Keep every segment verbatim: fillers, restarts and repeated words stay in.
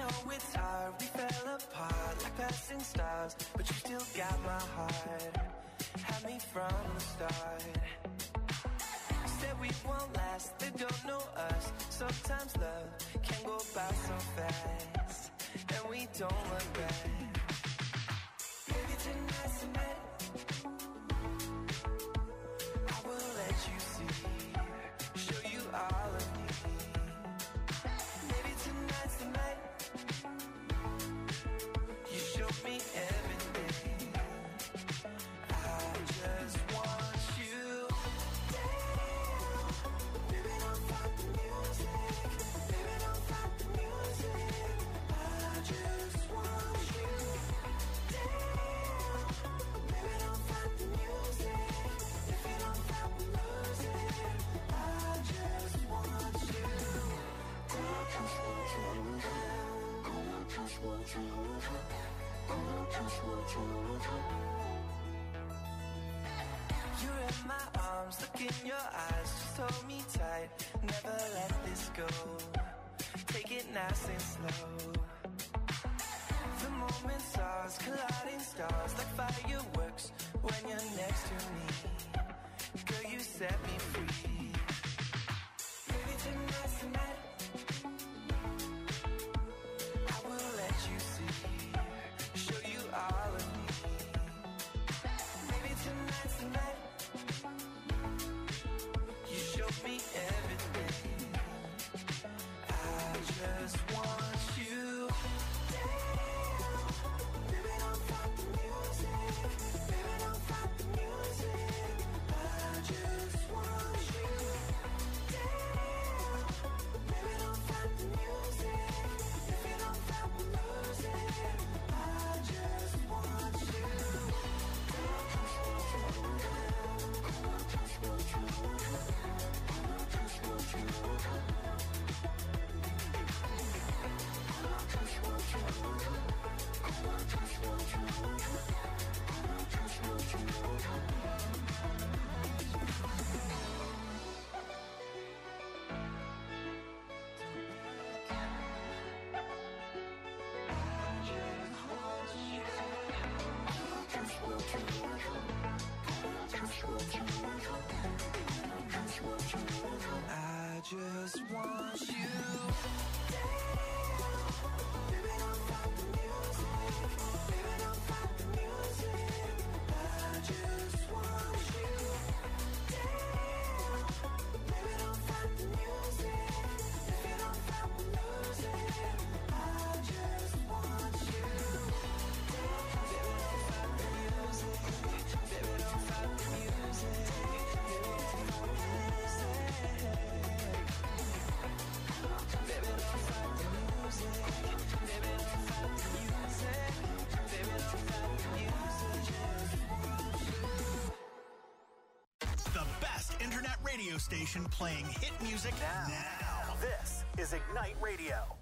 know it's hard, we fell apart like passing stars, but you still got my heart. Had me from the start. Said we won't last, they don't know us. Sometimes love can go by so fast, and we don't look back. Maybe tonight's the night I will let you see, show you all of me. Maybe tonight's the night you show me everything. I just want you. Damn, baby, don't fight the music. Baby, don't fight the music. I just want you. Damn, baby, don't fight the music. If you don't fight, we lose it. I just want you. I just want you. I just want you. I just want you. You're in my arms, look in your eyes, just hold me tight, never let this go. Take it nice and slow. The moment's ours, colliding stars like fireworks when you're next to me. Girl, you set me free. Maybe tonight's the night I will let you see, show you all of me. Maybe tonight's the night you show me everything. I just want you. Damn, baby, don't fight the music. Baby, don't fight the music. I just want you. Damn, baby, don't fight the music. If you don't fight, we lose it. I just want you. I just want you. I just want you. I just want you. I just want you. I just want you. Damn, baby, don't fight the music. Baby, don't fight the music. I just want you. Damn, baby, don't fight the music. If you don't fight, we lose it. I just want you. Damn, baby, don't fight the music. Baby, don't fight the music. Baby, don't fight the music. Baby, don't fight the music. Baby, don't fight the music. Baby, don't fight the music. The best internet radio station playing hit music now. now. This is Ignite Radio.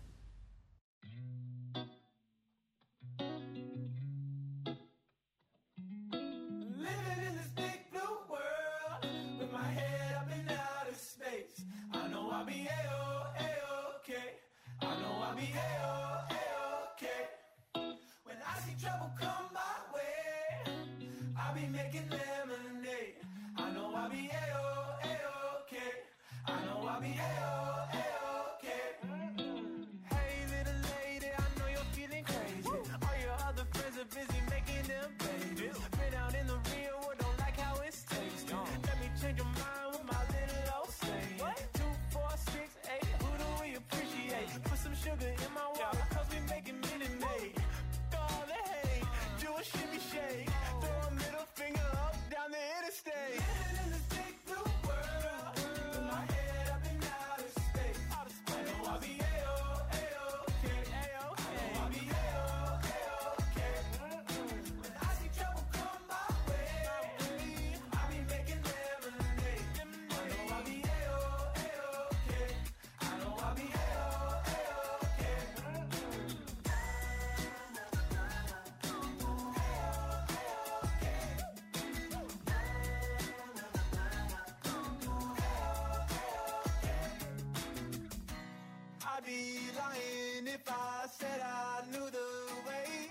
Living in this big blue world with my head up in outer space. I know I'll be A-O, A-okay. I know I'll be A-O, A-okay. When I see trouble come my way, I'll be making lemonade. I know I'll be A-O, A-okay. I know I'll be A-O, A-okay. Hey little lady, I know you're feeling crazy. All your other friends are busy making them babies. Been out in the real world, don't like how it's tastes. Let me change your mind with my little old saying. Two, four, six, eight, who do we appreciate? Put some sugar in my water, cause we making Minute Maid. All the hate, do if I said I knew the way?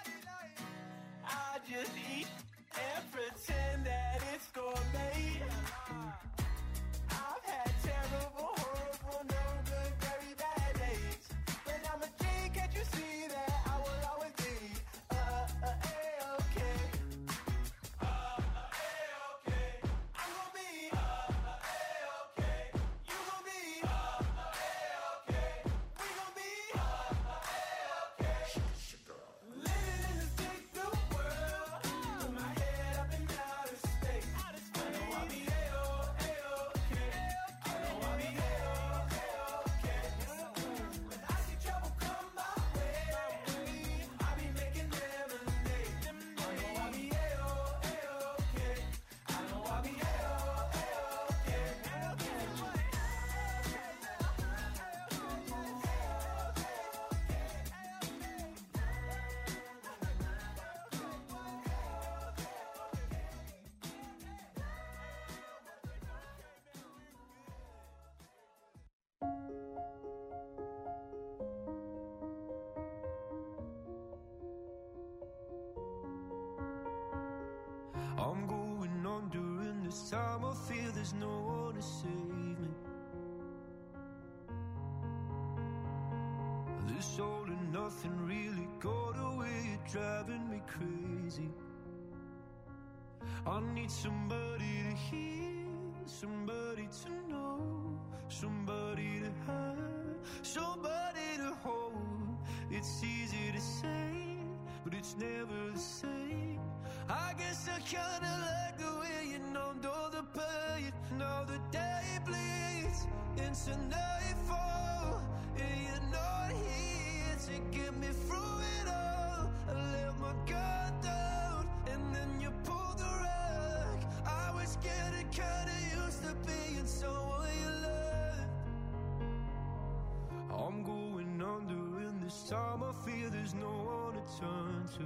I just eat and pretend that it's gourmet. I've had terrible, horrible, no good, very bad days. When I'm a king, can't you see that I will always be uh, uh, A-okay. Uh, uh, A-okay. I'm gonna be uh, uh, A-okay. You gonna be uh, uh, A-okay. We gonna be uh, uh, A-okay. Living in this big blue world, with my head up in outer space. I know I'll be A-oh, A-okay. I know I'll be A-oh, A-okay. When I see trouble come my way, I'll be making lemonade. I know I'll be A-oh, A-okay. I know I'll be A-oh, A-okay. I'm going on during this time. I feel there's no one to save me. This all and nothing really got away. You're driving me crazy. I need somebody to hear, somebody to know, somebody to have, somebody to hold. It's easy to say, but it's never the same. I guess I kinda like the way you numbed all the pain. Now the day bleeds into nightfall, and you're not here to get me through it all. I let my guard down, and then you pulled the rug. I was getting kinda used to being someone you loved. I'm going under, and this time I feel there's no one to turn to.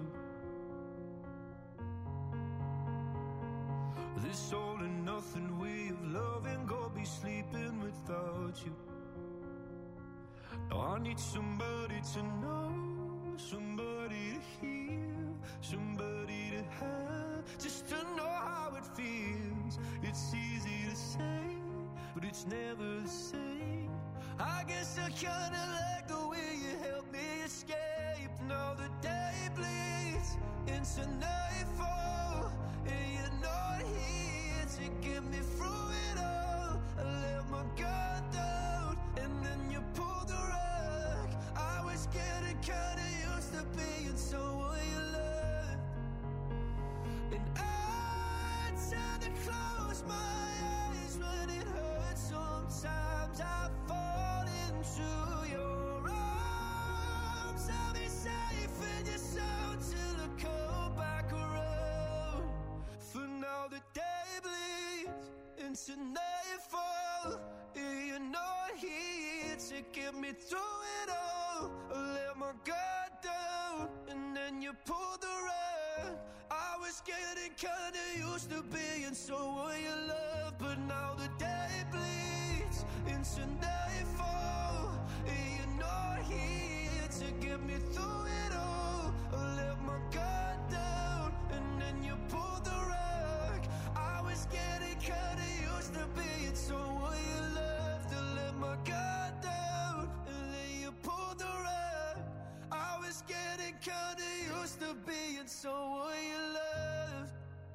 This all and nothing way of loving, go be sleeping without you. Now I need somebody to know, somebody to hear, somebody to have, just to know how it feels. It's easy to say, but it's never the same. I guess I kinda like the way you help me escape. Now the day bleeds into nightfall, and you're not here to get me through it all. I let my guard down, and then you pulled the rug. I was getting kinda used to being someone you loved. And I tend to close my eyes when it hurts. Sometimes I fall into your arms. I'll be safe in your sound till I come back around. For now the day bleeds into nightfall, and you're not here to get me through it all. I let my guard down, and then you pulled the rug. I was getting kinda used to being someone you love, but now the day bleeds into nightfall, and you're not here to get me through it all. I let my guard down, and then you pulled the rug. I was getting kinda used to being someone you loved. I let my guard down, and then you pulled the rug. I was getting kinda used to being someone you loved.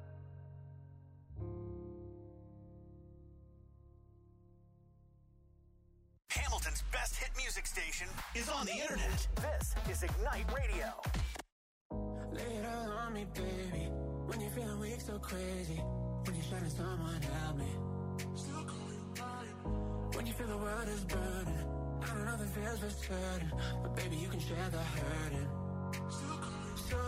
Hamilton's best hit music station is on the internet. This is Ignite Radio. Lay it all on me, baby. When you're feeling weak, so crazy. When you're shutting someone, help me. Still call you mine. When you feel the world is burning. I don't know if it feels for certain, but baby, you can share the hurting. Still call you so.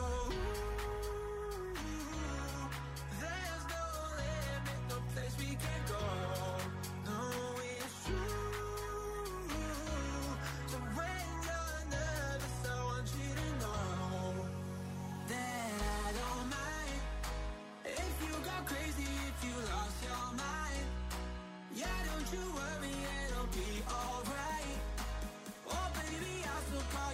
There's no limit, no place we can go. No, it's true. So when you're nervous, I want you to know that I don't mind if you go crazy, if you lost your mind. Yeah, don't you worry, it'll be alright. Oh baby, I'll still call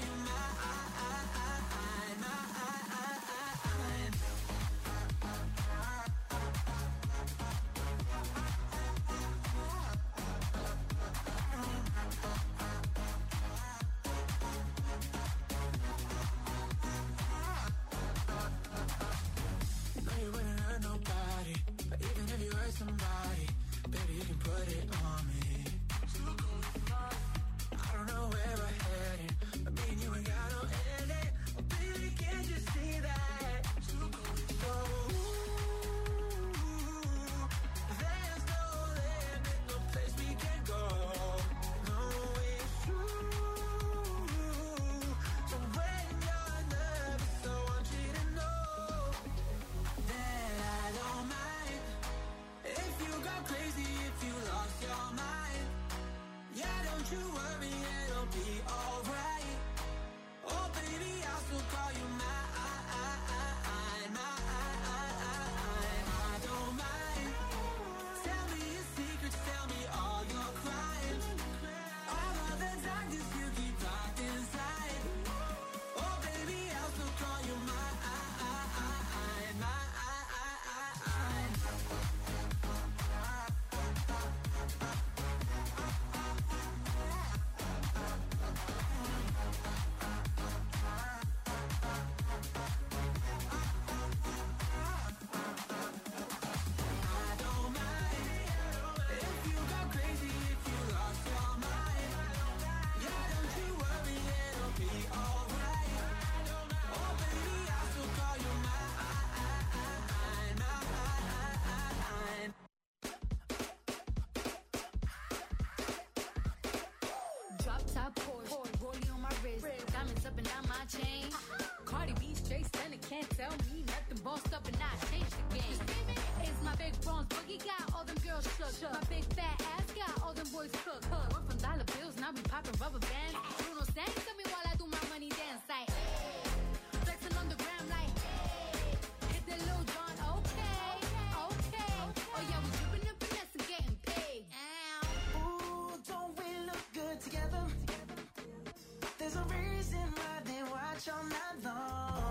can't tell me nothing. Bossed up and I changed the game. It's my big bronze boogie got all them girls shook. shook. My big fat ass got all them boys cook. cook. We're from dollar bills, now we popping rubber bands. Bruno sang to me while I do my money dance. Like, flexing on the gram like, hit the Lil Jon, okay, okay. Oh yeah, we dripping and finesse and getting paid. Ooh, don't we look good together? There's a reason why they watch all night long.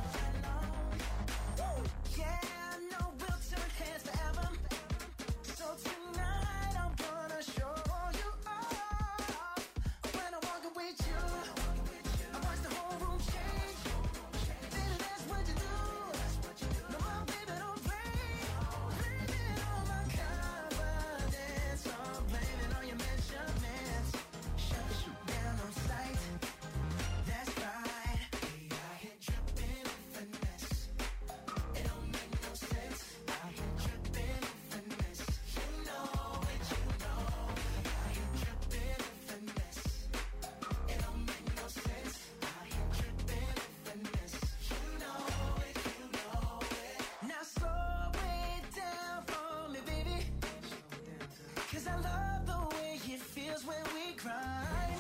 Woo! Yeah, I know we'll turn heads forever. So tonight I'm gonna show you off. When I walk with you, I watch the whole room change. Baby, that's what you do. No more, baby, don't play. Blame it on my confidence. I'm blaming on your measurements. Shut the shoot down on sight. That's right. We out here dripping in finesse. It don't make no sense. Out here dripping in finesse. You know it, you know. Out here dripping in finesse. It don't make no sense. Out here dripping in finesse. You know it, you know it. Now slow it down for me, baby. 'Cause I love the way it feels when we grind.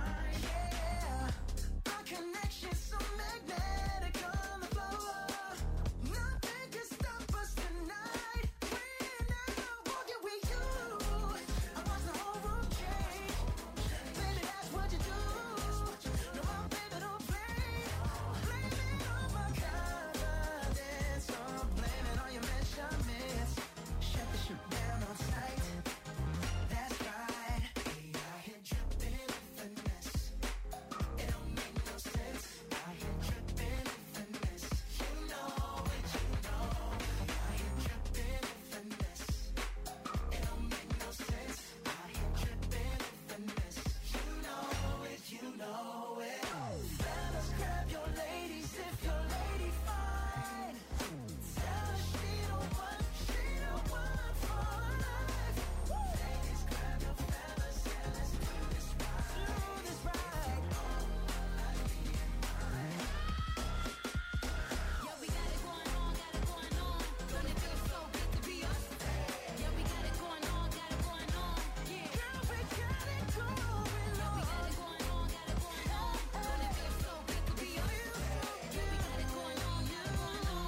Yeah. Our connection's so magnetic on the floor. Nothing can stop us tonight. When I'm walking with you, I watch the whole room change. Baby, that's what you do. No more, baby, don't play. Blame it on my confidence. I'm blaming on your measurements. Shut the shoot down on sight. That's right. We out here dripping in finesse. It don't make no sense. Out here dripping in finesse. You know it, you know. Out here dripping in finesse. It don't make no sense. Out here dripping in finesse. You know it, you know it. Fellas, grab your ladies if your lady fine. Tell her she the one, she the one for life. Ladies, grab your fellas and let's do this right. Do this right. Yeah, we got it going on, got it going on. Don't it feel so good to be us? Yeah, we got it going on, got it going on. Yeah, Girl, we got it going yeah, we on. got it going on, got it going on. Don't it feel so good to be us? Yeah, we got it going on, got it going on.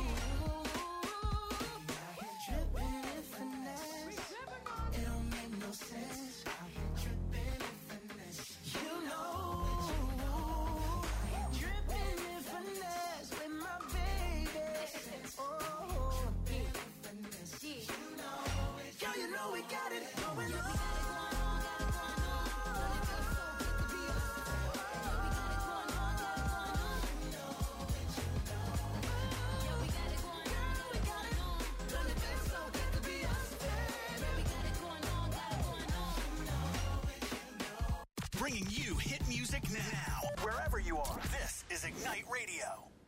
Out here dripping in finesse. It don't make no sense. Out here dripping in finesse. You know. Dripping in finesse with my baby. Oh, dripping in finesse. You know it. Girl, you know we got it going on. Bringing you hit music now. Wherever you are, this is Ignite Radio.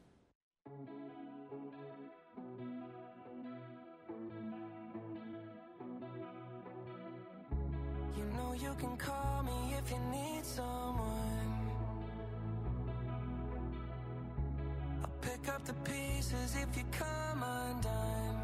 You know you can call me if you need someone. I'll pick up the pieces if you come undone.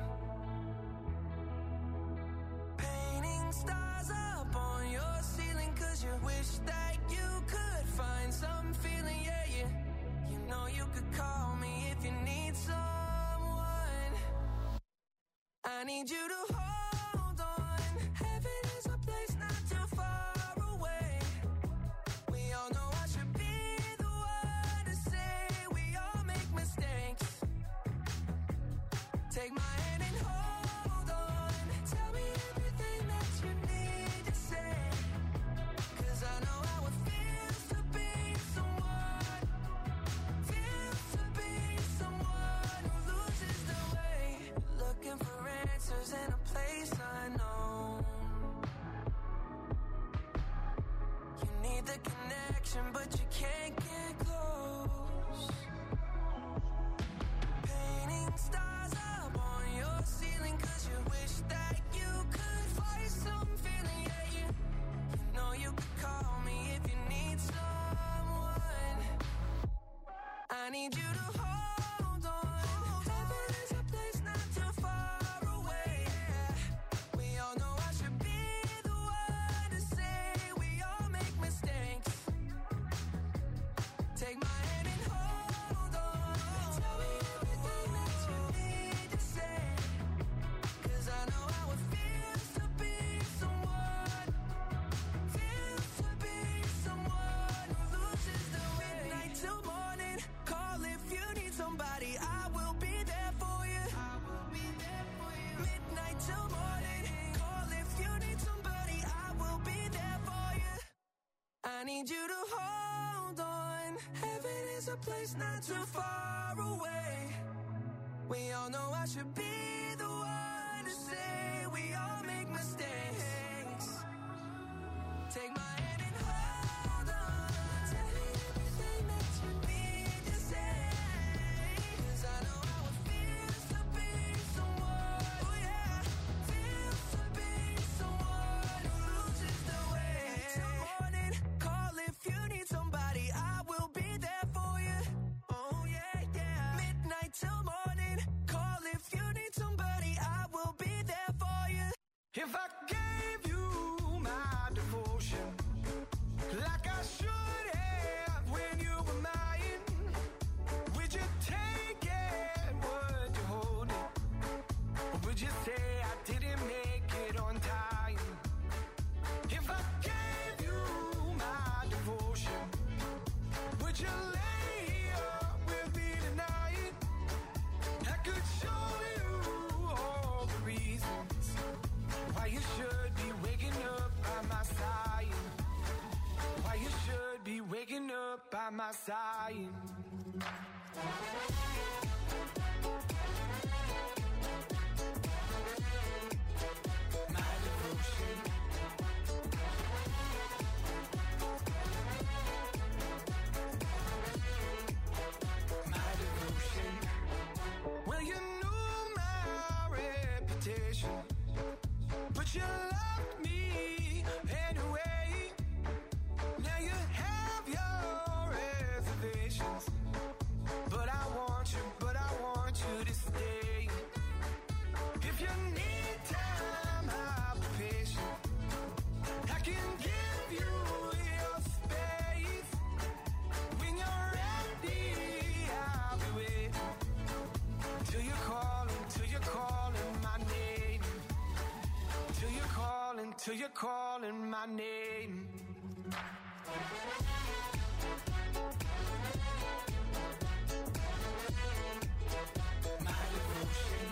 Painting stars up on your ceiling 'cause you wish that you could find some feeling, yeah, yeah. You know you could call me if you need someone. I need you to hold on. Heaven is a place not too far away. We all know I should be the one to say we all make mistakes. Take my hand and hold on. Tell me everything that you need to say. 'Cause I know how it feels to be someone. Feels to be someone who loses their way. Looking for answers in a place unknown. You need the connection, but you can't get close. Painting stars up on your ceiling 'cause you wish that you could find some feeling, yeah, you, you know you could call me if you need someone. I need you to hold on. need you to hold on. Heaven is a place not too far away. We all know I should be the one to say we all make mistakes. Take my hand and hold on. Tell me everything that you need to say. 'Cause I know how it feels to be someone, oh yeah, feels to be someone who loses the way. Till morning, call if you need somebody, I will be there for you. Oh yeah, yeah. Midnight till morning, call if you need somebody, I will be there for you. If I gave you my devotion, like I should have when you were mine, would you take it, would you hold it, or would you say I didn't make it on time? If I gave you my devotion, would you lay up with me tonight? I could show you all the reasons why you should be waking up by my side. Why you should be waking up by my side. My devotion. My devotion. Well, you knew my reputation, but you loved me anyway. Now you have your reservations, but I want you, but I want you to stay. If you need time, I'll be patient. I can give you your space. When you're ready, I'll be waiting. Till you're calling, till you're calling my name. Till you're calling, till you're calling my name. My devotion.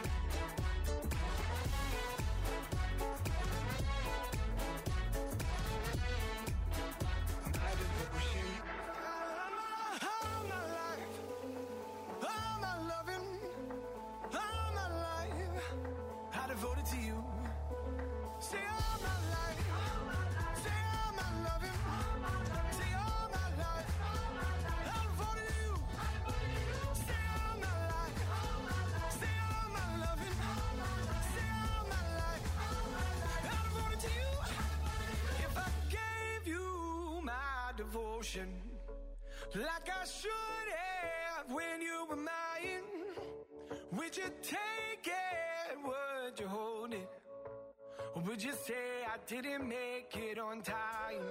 My devotion. All my life, all my loving, all my life, I devoted to you. Say all my life, say all my loving, say all my life, I devoted to you. Say all my life, say all my loving, say all my life, I devoted to you. If I gave you my devotion, like I should have when you were mine, would you take it, would you hold it, or would you say I didn't make it on time?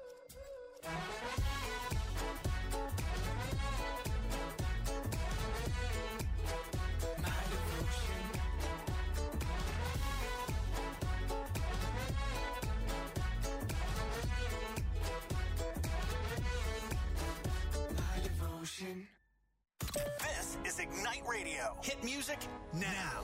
My devotion. My devotion. This is Ignite Radio. Hit music now.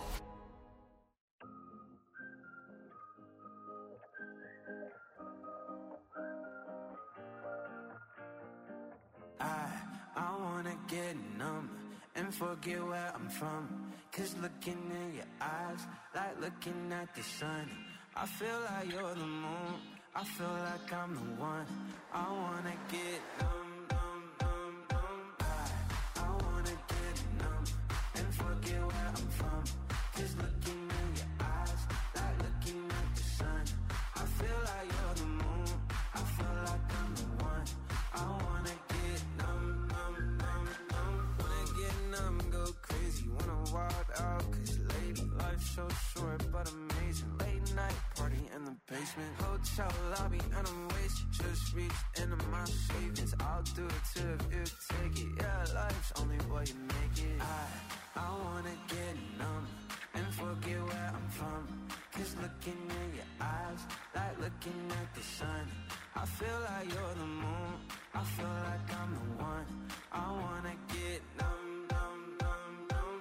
I, I wanna get numb and forget where I'm from. Cause looking in your eyes, like looking at the sun. I feel like you're the moon, I feel like I'm the one. I wanna get numb, numb, numb, numb. I, I wanna get numb and forget where I'm from. Cause looking in your eyes, like looking at the sun. I feel like you're the moon, I feel like I'm the one. I wanna get numb, numb, numb, numb. Wanna get numb, go crazy, wanna wild out. Cause lady, life's so short but amazing. Late night party in the basement, hotel lobby and I'm wasted. Just reached into my savings, I'll do it too if you take it. Yeah, life's only what you make it. I, I wanna get numb and forget where I'm from. Cause looking in your eyes, like looking at the sun. I feel like you're the moon, I feel like I'm the one. I wanna get numb, numb, numb, numb.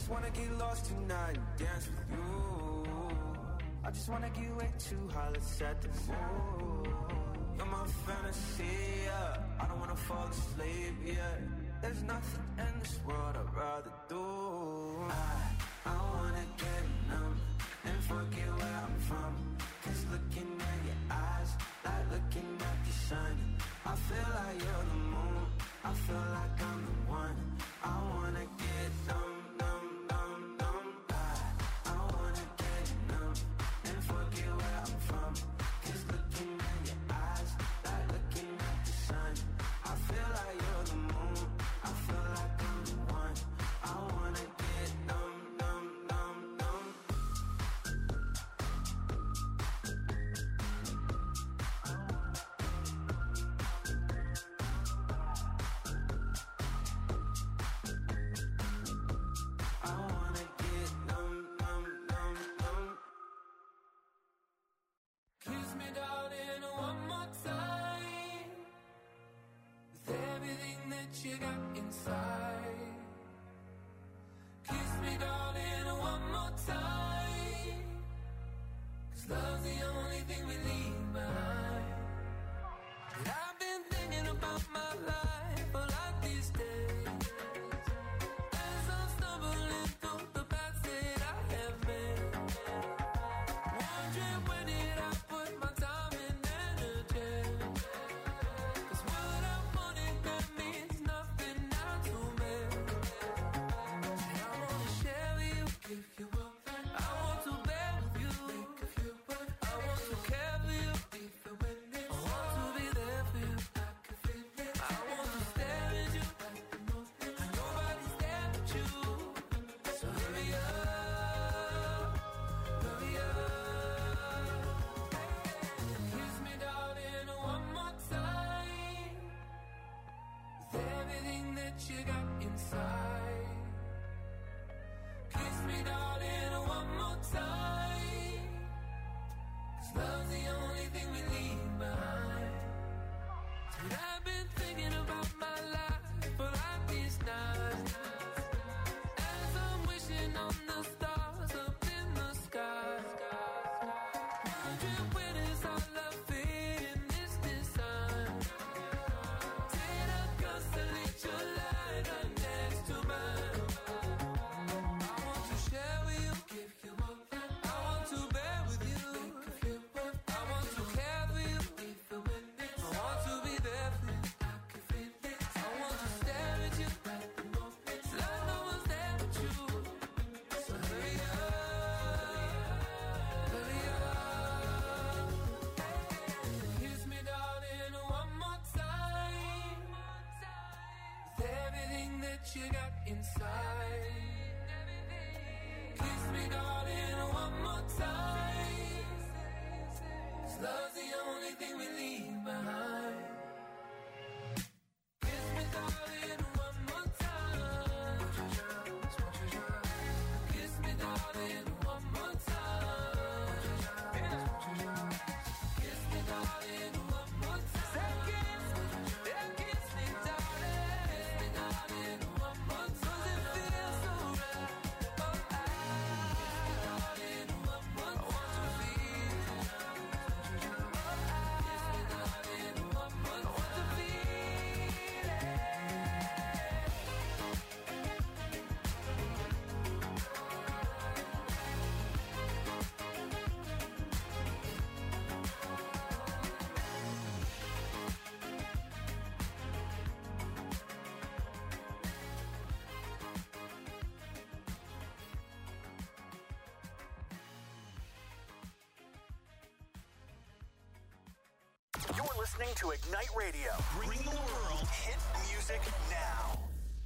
just wanna get lost tonight and dance with you. I just wanna get way too high, let's set the mood. You're my fantasy, yeah. I don't wanna fall asleep, yeah. There's nothing in this world I'd rather do. I, I wanna get numb and forget where I'm from. Cause looking at your eyes, like looking at the sun. I feel like you're the moon, I feel like I'm the one. I wanna get numb, numb, numb, numb. I, I wanna get numb and forget where I'm from. Cause looking at your eyes, like looking at the sun. I feel like you're the moon, I feel like I'm the one. I wanna get numb, numb, numb, numb. I wanna get numb, numb, numb, numb. Kiss me, darling, one more time. With everything that you got inside. Kiss me, darling, one more time. Cause love's the only thing we leave behind. But I've been thinking about my life a lot these days. As I'm stumbling through the paths that I have made. Wondering where did I put my time and energy. Cause what I wanted, that means nothing now to me. And I wanna share with you, give you up. I want to bear with you, I want to care for you, I want to be there for you, I want to stare at you, and nobody's there but you. So hurry up, hurry up. Kiss me, darling, one more time. With everything that you got inside. Kiss me, darling, one more time. Cause love's the only thing we leave behind. But I've been thinking about my life for like these nights. As I'm wishing on the stars up in the sky. Wondering where does our love fit in this design. Did I constellate your light right next to mine? I want to share with you, give you up. I want to bear with you, I want to care for you, I want to be there for you, I want to stare at you, like no one's there but you. So hurry up, hurry up. Kiss me, darling, one more time. With everything that you got inside. Kiss me, darling, one more time. 'Cause love's the only thing we leave behind. Kiss me, darling, one more time. Kiss me, darling, one more time. Kiss me, darling, one more time. Yeah, kiss me, darling. Kiss me, darling, one more time. 'Cause it feels so right. Oh, I, darling, one more time. I want to feel. Oh, I, darling, one more time. I want to feel it. You're listening to Ignite Radio. Bring the world hit music now.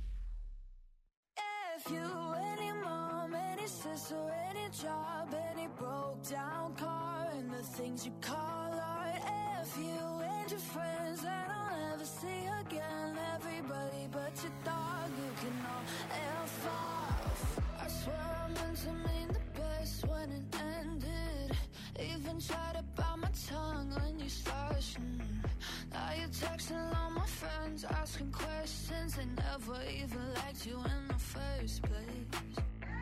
If you, any mom, any sister, any job, any broke down car, and the things you call art. If you and your friends that I'll never see again, everybody but your dog, you can all F off. I swear I meant to mean the best when it ended. Even tried to bite my tongue when you started. Mm. Now you're texting all my friends, asking questions. They never even liked you in the first place.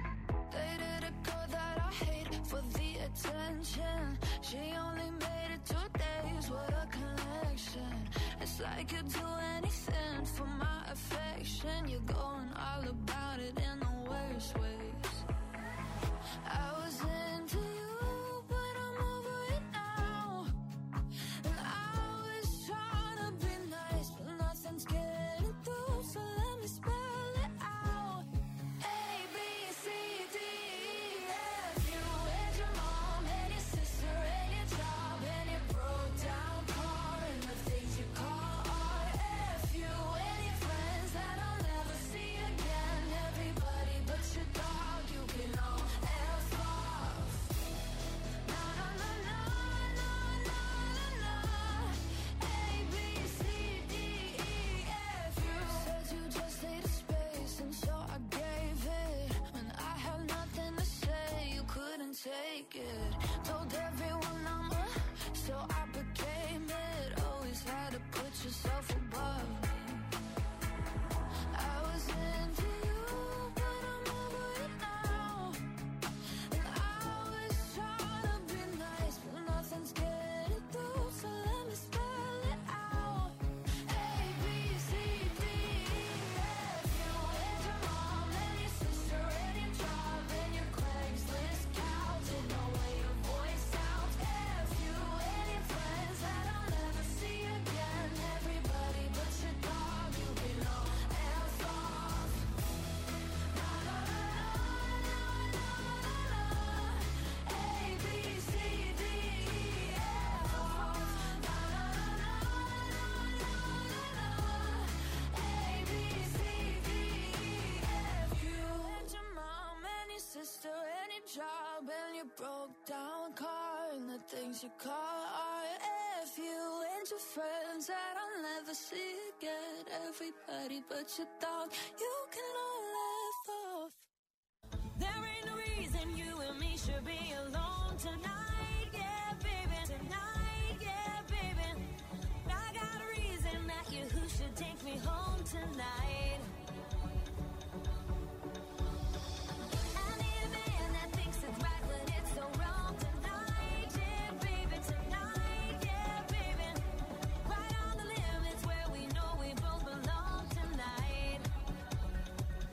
attention. She only made it two days, what a connection. It's like you'd do anything for my affection. You're going all about it in the worst ways. I was into you, but I'm over it now. And I was trying to be nice, but nothing's getting through, so let me spell it out. A, B, C, D, E, F. You and your mom and your sister and your job and your broke down car and the things you call art. F, you and your friends that I'll never see again. Everybody but your dog, you can all F off. Na na na na na na na na. A, B, C, D, E, F. You said you just needed space, and so I gave it. When I had nothing to say, you couldn't take it. Told everyone I'm a, so I became it. Always had to put yourself above me. I was into you, but I'm over it now. And I was trying to be nice, but nothing's getting through, so let me spell it out. A, B, C, D, E, F. You and your mom and your sister and your job and your Craigslist couch. Didn't know where your voice sounds. F, you and your friends that I'll never see again. Everybody but your dog, you can all F off. Na na na na na na na. A, B, C, D, E, F off. Na na na na na na na. A, B, C, D, E, F. You and your mom and your sister and your job and your broke down car and the things you call art. F, you and your friends that I'll never see again. Everybody but your dog, you can all F off. There ain't no reason you and me should be alone tonight, yeah, baby. Tonight, yeah, baby. I got a reason that you who should take me home tonight. I need a man that thinks it's right when it's so wrong tonight, yeah, baby. Tonight, yeah, baby. Right on the limits where we know we both belong tonight.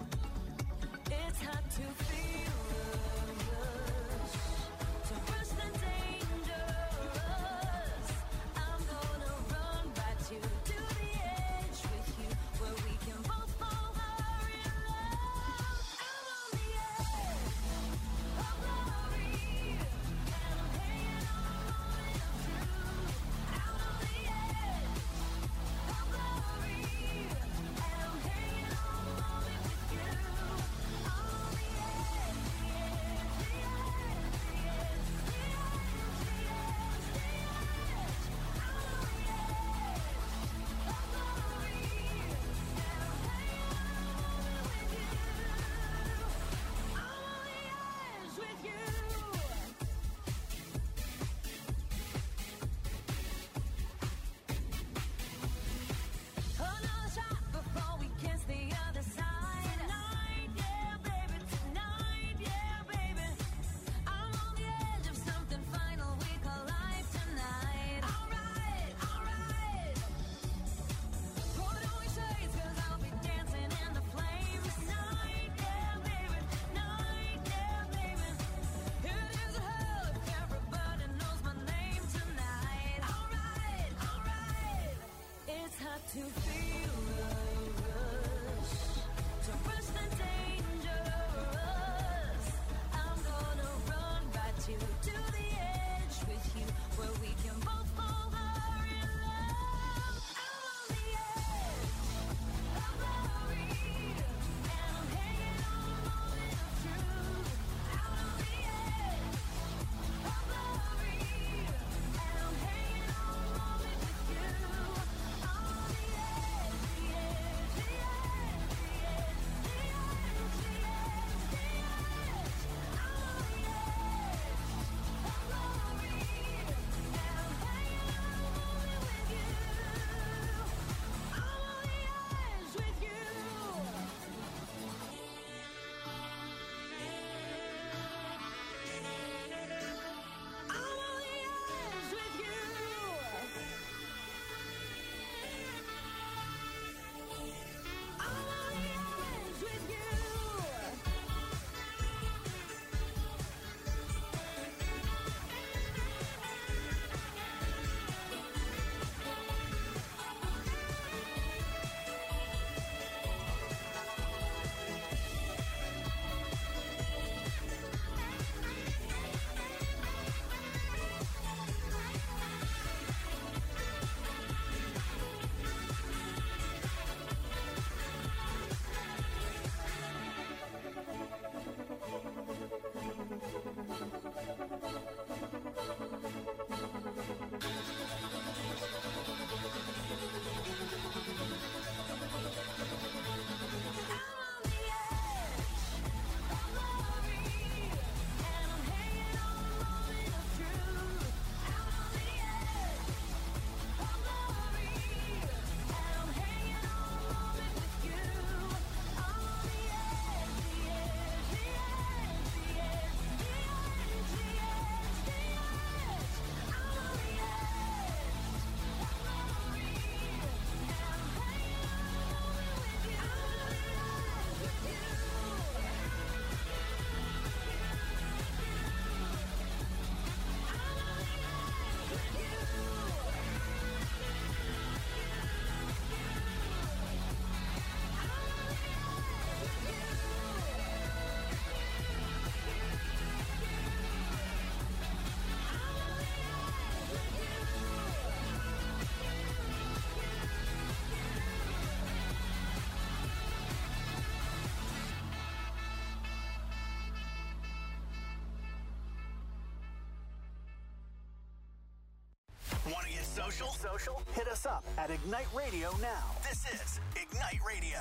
social? Social? Hit us up at Ignite Radio now. This is Ignite Radio.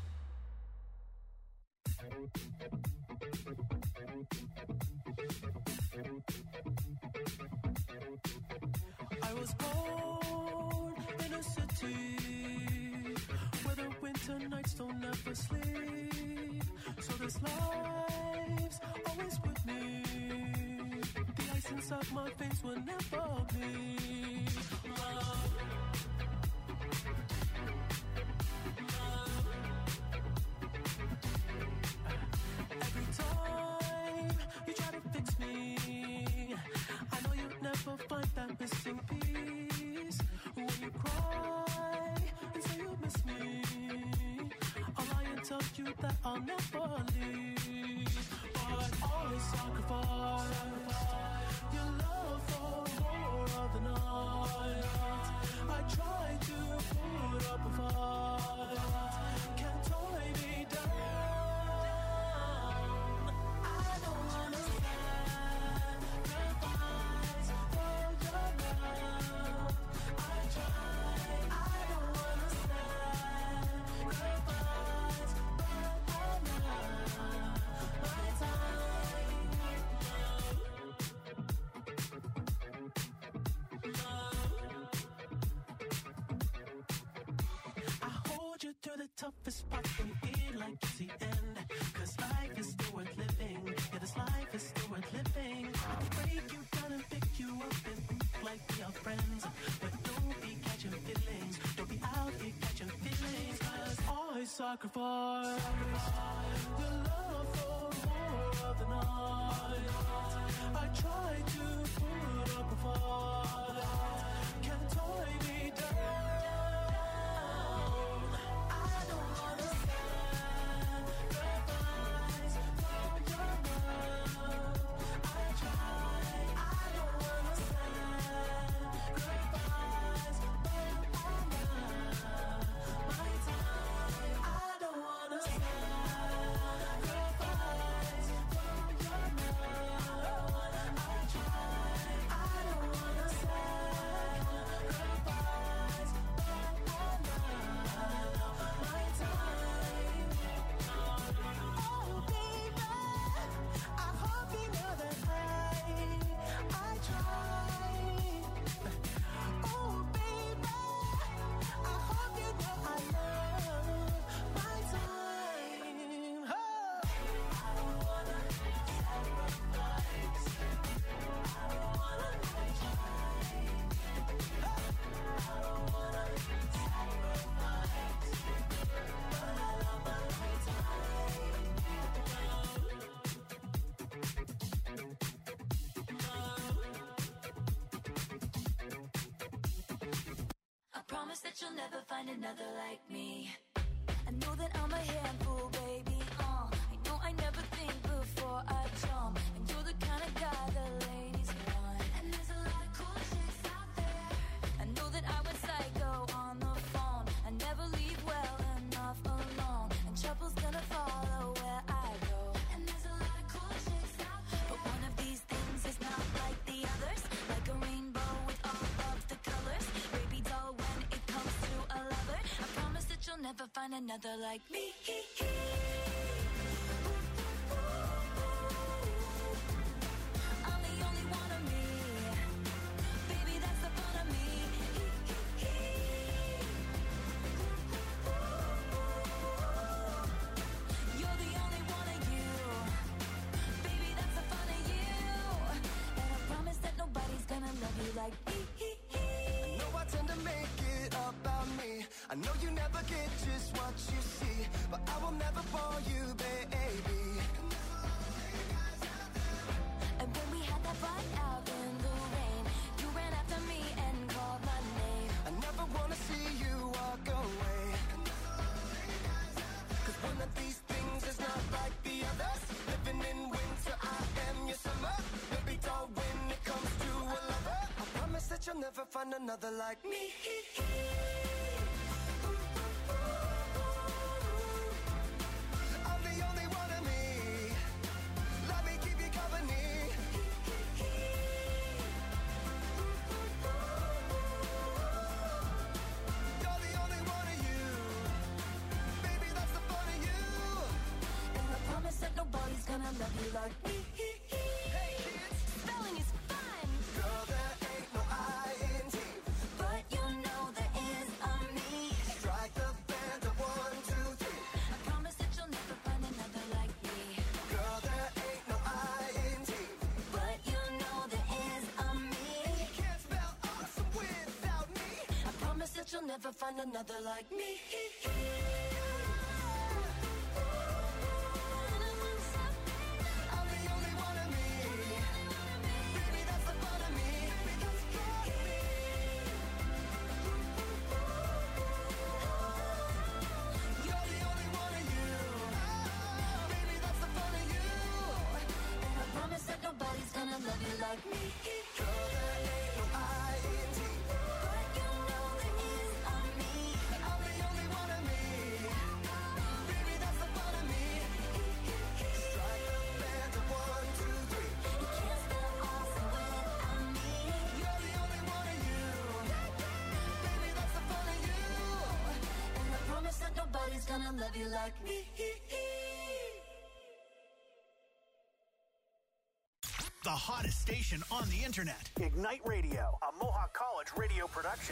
I was born in a city where the winter nights don't ever sleep. So this life's always with me. The ice inside my veins will never bleed. Love. Every time you try to fix me, I know you'll never find that missing piece. When you cry and say you miss me, I'll lie and tell you that I'll never leave. But always sacrifice your love for more of the night. I try to put up a fight, can't tie me down. I don't wanna sacrifice for your love. I try, I don't wanna sacrifice for your love. My time, I hold you through the toughest part and feel like it's the end. Cause life is still worth living. Yeah, this life is still worth living. I can break you down and pick you up and think like we are friends. But don't be catching feelings. Don't be out here catching feelings. Cause I sacrifice your love for more of the night. I try to put up a fight, can't tie me down. I don't wanna sacrifice for your love. I try, I don't wanna sacrifice for your love. My time, I don't wanna sacrifice for your love. I try, I don't wanna sacrifice for your love. My time. Oh baby, I hope you know that I, I try. Oh baby, I hope you know I love my time. Oh. I don't wanna sacrifice. I don't wanna try. I don't wanna sacrifice. But I love my I promise that you'll never find another like me. I know that I'm a handful, baby. Uh, I know I never think before I jump. And you're the kind of guy the ladies want. And there's a lot of cool chicks out there. I know that I went psycho on the phone. I never leave well enough alone. And trouble's gonna follow where I go. And there's a lot of cool chicks out there. But one of these things is not like the others. Like a rainbow with all of the colors. Baby doll, when it comes to a lover, I promise that you'll never find another like me. I'm the only one of me. Baby, that's the fun of me. You're the only one of you. Baby, that's the fun of you. And I promise that nobody's gonna love you like me. I know I tend to make it about me. I know you never get just what you see, but I will never bore you, baby. And when we had that fight out in the rain, you ran after me and called my name. I never wanna see you walk away. Cause one of these things is not like the others. Living in winter, I am your summer. Baby doll, when it comes to a lover, I promise that you'll never find another like me. I'm the only one of me. Let me keep you company. love you like me. Hey kids, spelling is fun. Girl, there ain't no I N G. But you know there is a me. Strike the band of one, two, three. I promise that you'll never find another like me. Girl, there ain't no I N G. But you know there is a me. You can't spell awesome without me. I promise that you'll never find another like me. I'm the only one of me. Baby, that's the fun of me. Baby, that's the fun of me. You're the only one of you. Baby, that's the fun of you. And I promise that nobody's gonna love you like me. Girl, there ain't no I N G. But you know there is a me. I'm the only one of me. Baby, that's the fun of me. Strike the band of one, two, three. You can't spell awesome without me. You're the only one of you. Baby, that's the fun of you. And I promise that nobody's gonna love you like me. The hottest station on the internet. Ignite Radio, a Mohawk College radio production.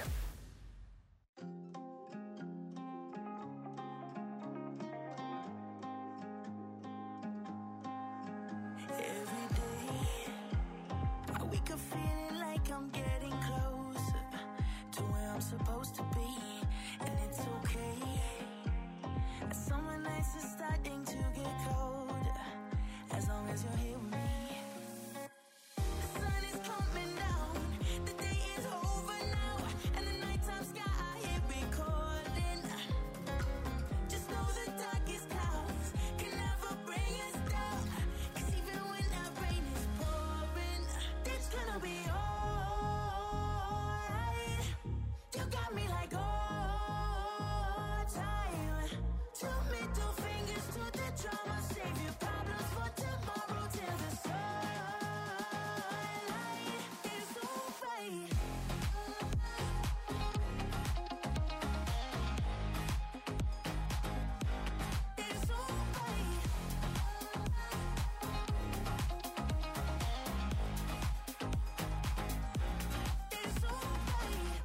Every day, I wake up feeling like I'm getting closer to where I'm supposed to be, and it's okay. Summer nights are starting to get colder, as long as you're here with me. The sun is coming down, the day is over now, and the nighttime sky I hear recording. Just know the darkest clouds can never bring us down, 'cause even when that rain is pouring, it's gonna be alright. You got me like all time. Two middle fingers to the drama, save your problems for tomorrow till the sunlight is alright. It's alright. It's alright.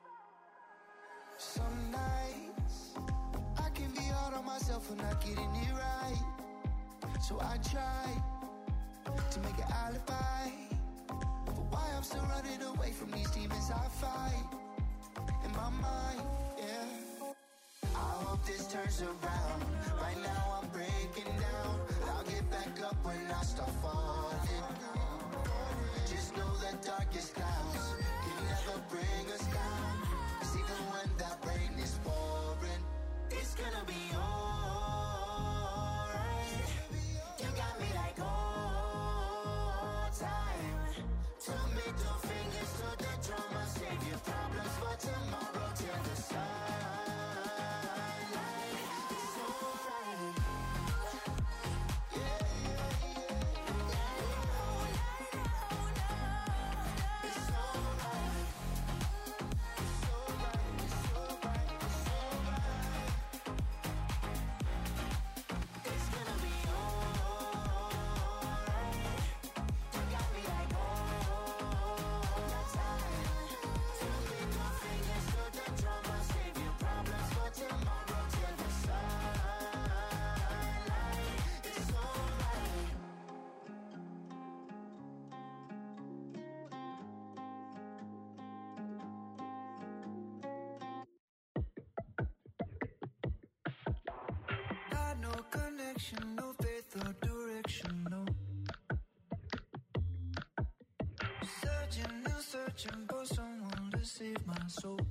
Some nights I can be hard on myself for not getting it right. So I try to make an alibi for why I'm still running away from these demons I fight in my mind, yeah. I hope this turns around. Right now I'm breaking down. I'll get back up when I start falling. Just know the darkest clouds can never bring us down. 'Cause even when that rain is pouring, it's gonna be alright. You got me like all time. Two middle fingers to the drama, save your problems for tomorrow till the sunlight. It's alright. Yeah, yeah, yeah. It's alright. It's alright. It's alright. It's alright. It's gonna be alright. You got me like all the time. Two middle fingers to the drama, save your problems for tomorrow till the sunlight. It's alright. Got no connection, no faith or direction, no. Searching and searching for someone to save my soul.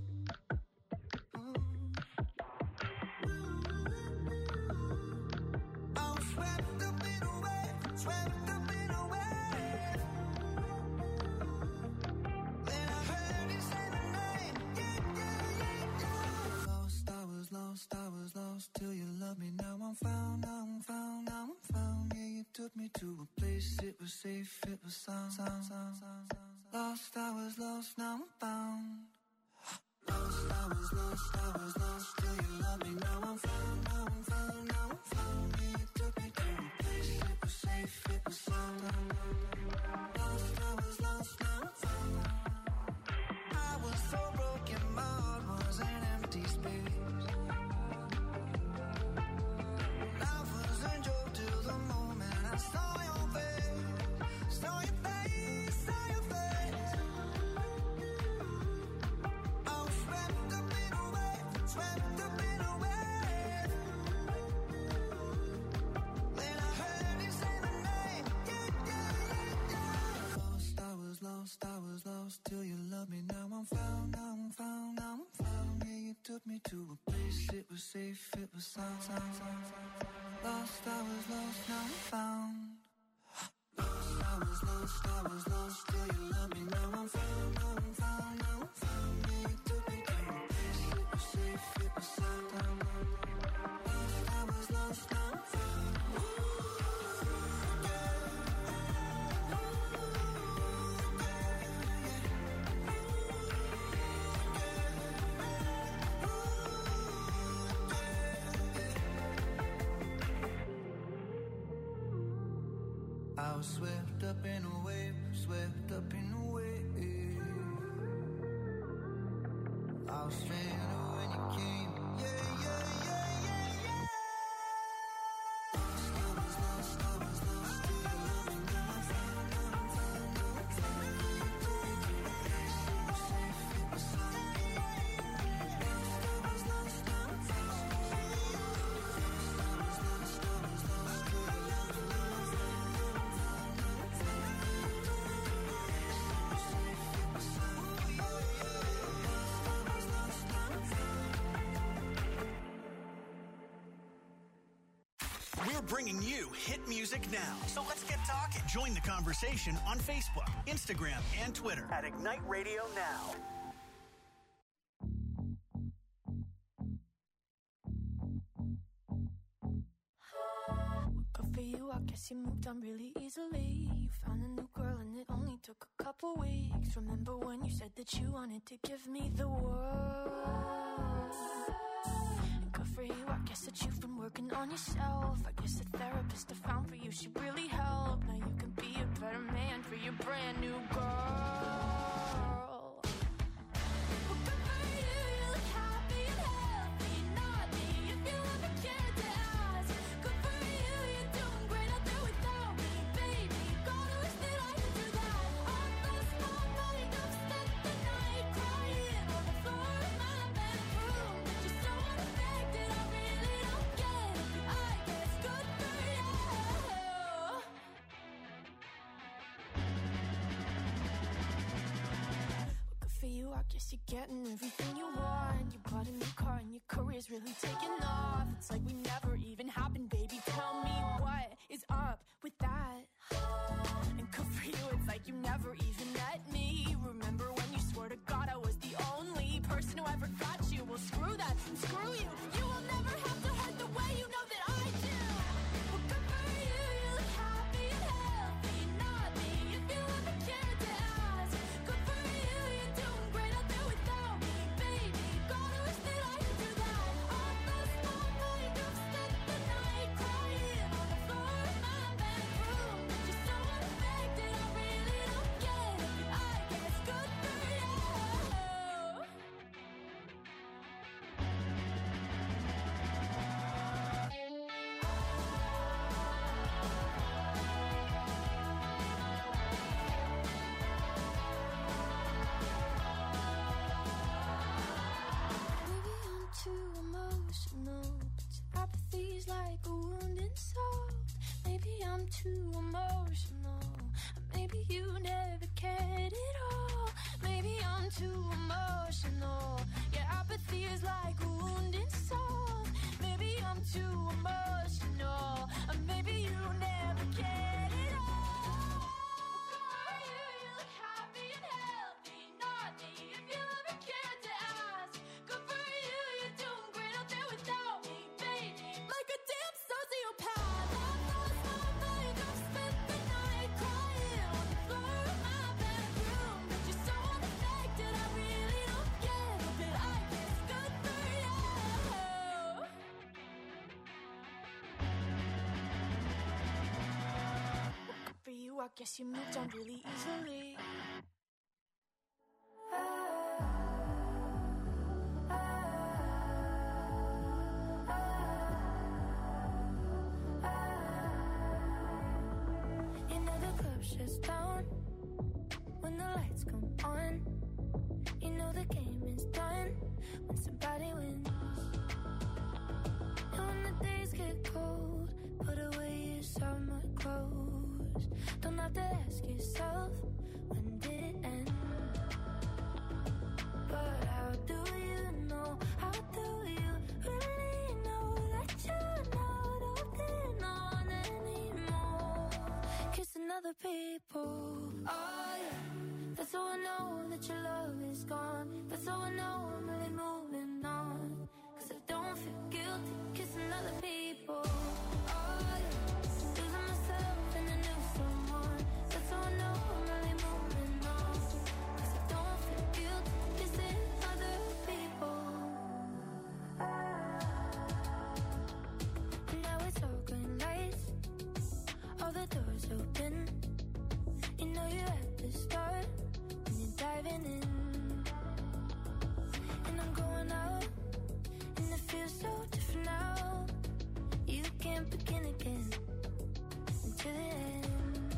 I'm swept up in a wave, swept up in a wave. Then I heard you say my name, yeah, yeah, yeah, yeah. Lost, I was lost, I was lost till you loved me. Now I'm found, now I'm found, now I'm found. Yeah, you took me to a place, it was safe, it was sound, sound, sound, sound, sound. Lost, I was lost, now I'm found. Lost, I was lost, I was lost till you loved me. Now I'm found, now I'm found, now I'm found. Yeah, you took me to a place, it was safe, safe, it was sound, sound, sound. Lost, I was lost, now I'm found. Lost, I was lost, I was lost till you let me. Now I'm found, now I'm found, now I'm found. Yeah, you took me to a place, it was safe, it was sound, sound. Lost, I was lost, now I'm found. I was swept up in a wave, swept up in a wave. I was stranded when you came, yeah, yeah, yeah, yeah, yeah. Lost, I was lost, I was lost till you let me. Now I'm found, now I'm found, now I'm found. Yeah, you took me to a place, it was safe, it was sound. Lost, I was lost, now I'm found. Lost, I was lost, I was lost till you let me. Now I'm found. We're bringing you hit music now. So let's get talking. Join the conversation on Facebook, Instagram, and Twitter at Ignite Radio Now. Good for you, I guess you moved on really easily. You found a new girl and it only took a couple weeks. Remember when you said that you wanted to give me the world? And good for you, I guess that you've been working on yourself. I guess the therapist I found for you, she really helped. Now you can be a better man for your brand new girl. Well, good for you, you look happy and healthy. Not me, if you ever cared to ask. Good for you, you're doing great out there without me, baby. God, I wish that I could do that. I lost my mind, I've spent the night crying on the floor of my bedroom. But you're so unaffected, I really don't get it. I guess good for you. Well, good for you, I guess you're getting everything you want. You bought a new car and your career's really taking off. It's like we never even happened, baby. Tell me what is up with that? And good for you, it's like you never even met me. Remember when you swore to God I was the only person who ever got you? Well, screw that and screw you. You will never have to hurt the way you know that I do. Well, good for you, you look happy and healthy. Not me, if you ever cared to ask. Good for you, you're doing great out there without me, baby. God, I wish that I could do that. I lost my mind, I've spent the night crying on the floor of my bedroom. But you're so unaffected, I really don't get it. I guess good for you. Maybe I'm too emotional, but your apathy's like a wounded soul. Maybe I'm too emotional, or maybe you never cared at all. Maybe I'm too emotional, your apathy is like a wounded soul. Maybe I'm too emotional, or maybe you never cared at all. Good for you, you look happy and healthy. Not me, if you ever cared to ask. Good for you, you're doing great out there without me, baby. Like a damn sociopath. I lost my mind, I've spent the night crying on the floor of my bedroom. But you're so unaffected, I really don't get it. But I guess good for you. Well, good for you, I guess you moved on really easily. You know the club shuts down when the lights come on. You know the game is done when somebody wins. And when the days get cold, put away your summer clothes. Don't have to ask yourself, when did it end? But how do you know? How how do you really know that you're not holding on anymore? Kissing other people. Oh yeah, that's how I know that your love is gone. That's how I know I'm really moving on. Cause I don't feel guilty kissing other people. Oh yeah, losing myself in a new someone. That's how I know I'm really moving on. Cause I don't feel guilty kissing other people. And now it's all green lights, all the doors open. You know you're at the start when you're diving in. And I'm going out, and it feels so different now. You can't begin again until the end.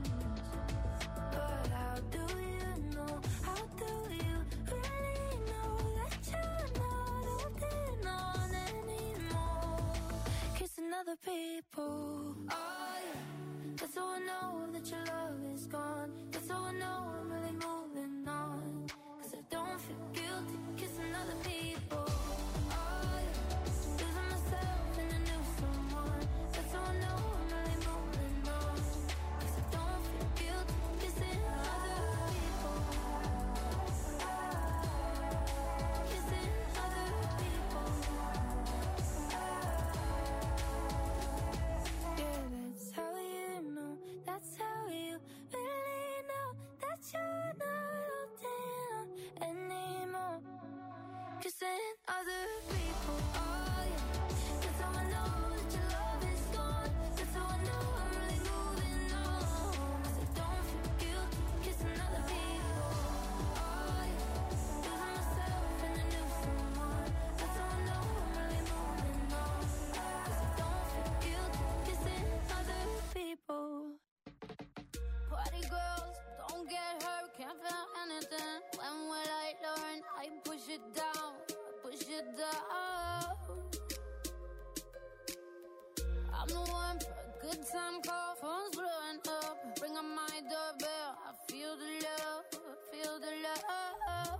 But how do you know, how do you really know that you're not holding on anymore? Kissing other people. Oh yeah, that's how I know that your love is gone. That's how I know I'm really moving on. Cause I don't feel guilty kissing other people. Oh yeah, losing myself in a new someone. That's how I know I'm really moving on. Cause I don't feel guilty kissing other people. Kissing other people. Yeah, that's how you know. That's how you really know that you're not holding on anymore. Kissing other people. Oh yeah, that's how I know that your love is gone. That's how I know I'm really moving on. Cause I don't feel guilty kissing other people. Oh yeah, losing myself in a new someone. That's how I know I'm really moving on. Cause I don't feel guilty kissing other people. Party girls, don't get hurt, can't feel anything. When will I learn? I push it down, I push it down. I'm the one for a good time call, phone's blowing up. Bring on my doorbell, I feel the love, I feel the love.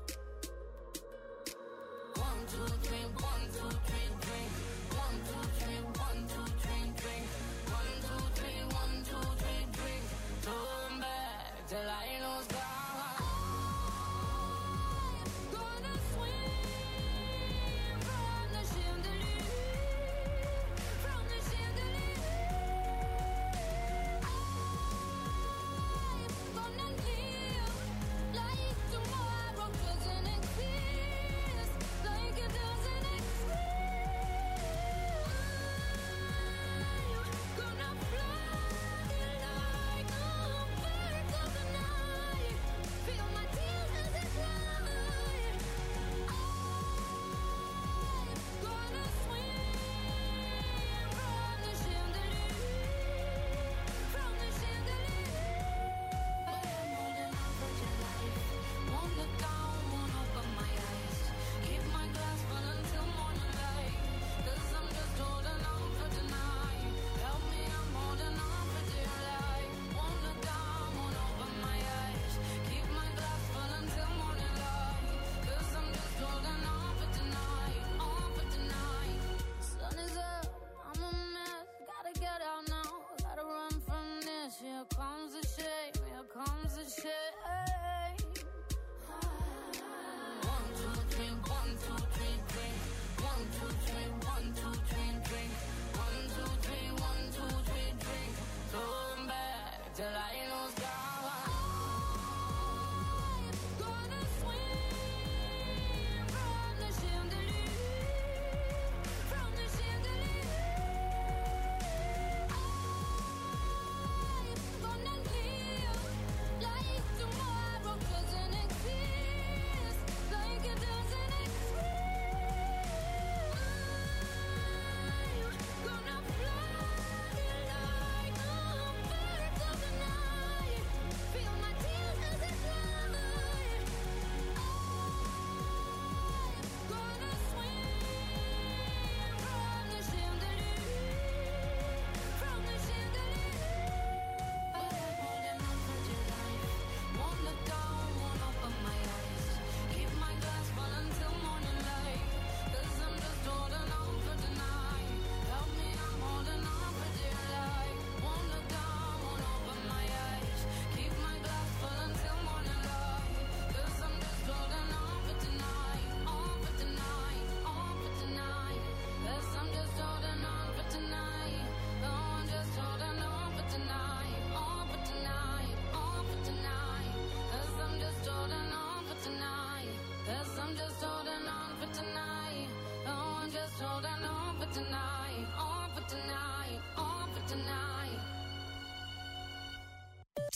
One, two, three, one, two, three, drink. One, two, three, one, two, three, drink. One, two, three, one, two, three, drink. Turn back till I lose God. I'm gonna swim from the chandelier, from the chandelier.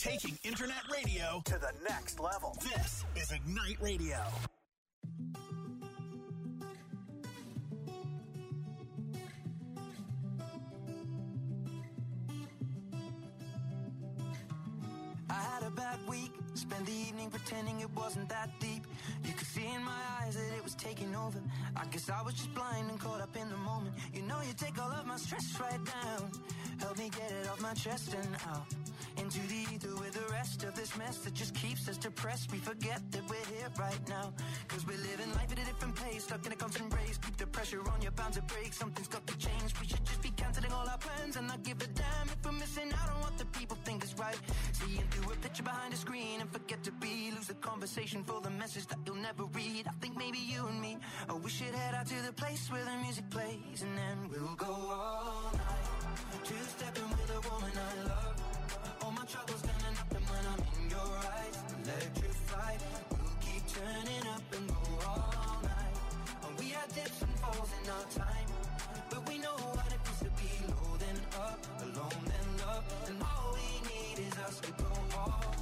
taking internet radio to the next level. This is Ignite Radio. I had a bad week, spent the evening pretending it wasn't that deep. You could see in my eyes that it was taking over. I guess I was just blind and caught up in the moment. You know you take all of my stress right down. Help me get it off my chest and out into the ether with the rest of this mess that just keeps us depressed. We forget that we're here right now, cause we're living life at a different pace, stuck in a constant race. Keep the pressure on, you're bound to break. Something's got to change. We should just be cancelling all our plans and not give a damn if we're missing out on what the people think is right. Seeing through a picture behind a screen and forget to be, lose the conversation for the message that you'll never read. I think maybe you and me, oh, we should head out to the place where the music plays, and then we'll go all night, two-stepping with a woman I love. All my troubles standing up, and when I'm in your eyes, electrified. We'll keep turning up and go all night. And we had dips and falls in our time, but we know what it feels to be low then up, alone then love. And all we need is us to go all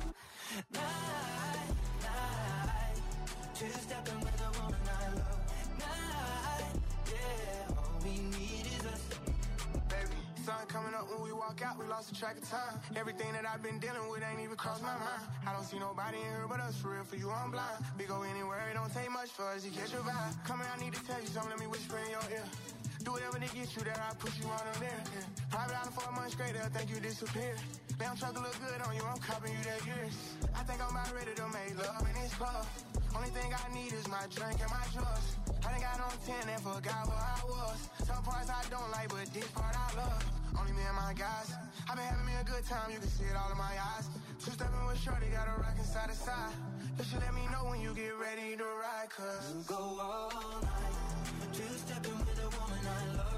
night, night. Two-stepping with a woman I love. Night, yeah. All we need is us. Baby, sun coming up when we walk out, we lost the track of time. Everything that I've been dealing with ain't even crossed my mind. I don't see nobody in here but us, for real, for you I'm blind. We go anywhere, it don't take much for us to catch your vibe. Come here, I need to tell you something, let me whisper in your ear. Do whatever to get you there, I push you on them there. Yeah. Private island for a month straight, they'll think you disappeared. Damn truck look good on you, I'm copping you that years. I think I'm about ready to make love in this club. Only thing I need is my drink and my drugs. I done got on ten and forgot where I was. Some parts I don't like, but this part I love. Only me and my guys. I've been having me a good time, you can see it all in my eyes. Two-stepping with shorty, got a rockin' side to side. You should let me know when you get ready to ride, cause we'll go all night, two-stepping with a woman I love.